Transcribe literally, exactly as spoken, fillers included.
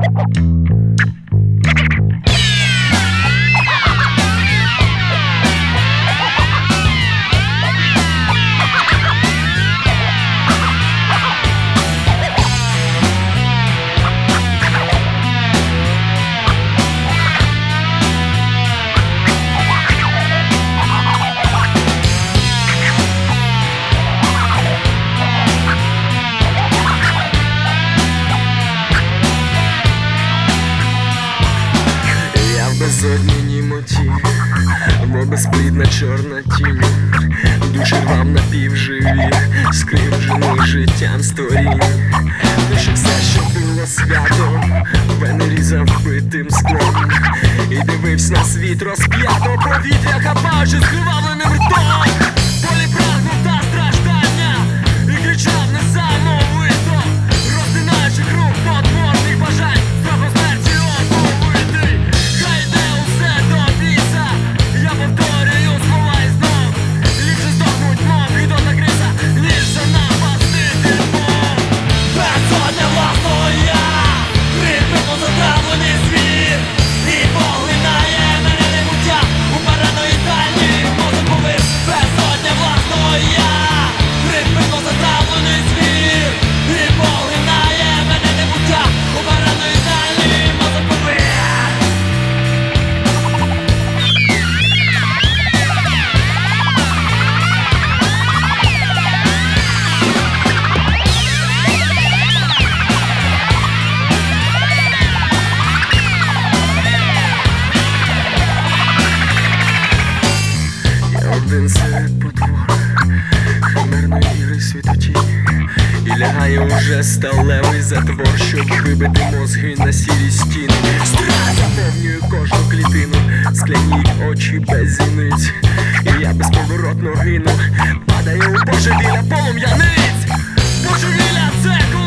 Безодні німоті, бо безплідна чорна тінь, душі рвав напівживі, скривджених життям сторінь. Лише все, що було свято, вени різав битим склом, і дивився на світ розп'ято, повітря хапаючи скривавленим ртом. Болі прагнув та страждання, і кричав несамовито, роздинаючи круг потворних бажань, страху смерті оповитий. Хай йде усе до біса, я повторюю слова і знов. Ліпше здохнуть мов гидотна криса, ніж занапасти димом. Безодня власного я, припину затравлений звір, і поглинає мене немуття у параноїдальні мозок повис. Безодня власного я, припину затравлений звір, і поглинає мене немуття у параноїдальні мозок повис. Я один серед потвор, химерної віри світотінь, і лягає уже сталевий затвор, щоб вибити мозги на сірі стіни. Страх заповнює кожну клітину, скляні очі без зіниць, і я безповоротно гину, падаю у божевілля полум'яниць. Божевілля — це коли